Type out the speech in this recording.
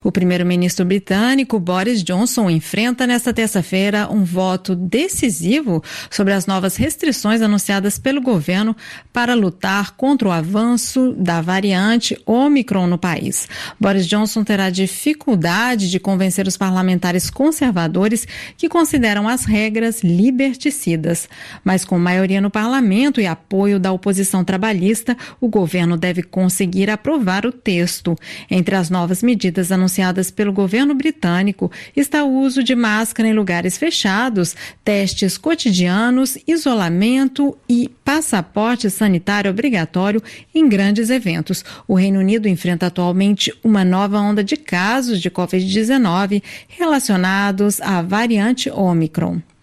O primeiro-ministro britânico Boris Johnson enfrenta nesta terça-feira um voto decisivo sobre as novas restrições anunciadas pelo governo para lutar contra o avanço da variante Ômicron no país. Boris Johnson terá dificuldade de convencer os parlamentares conservadores que consideram as regras liberticidas. Mas com maioria no parlamento e apoio da oposição trabalhista, o governo deve conseguir aprovar o texto. Entre as novas medidas anunciadas pelo governo britânico está o uso de máscara em lugares fechados, testes cotidianos, isolamento e passaporte sanitário obrigatório em grandes eventos. O Reino Unido enfrenta atualmente uma nova onda de casos de Covid-19 relacionados à variante Ômicron.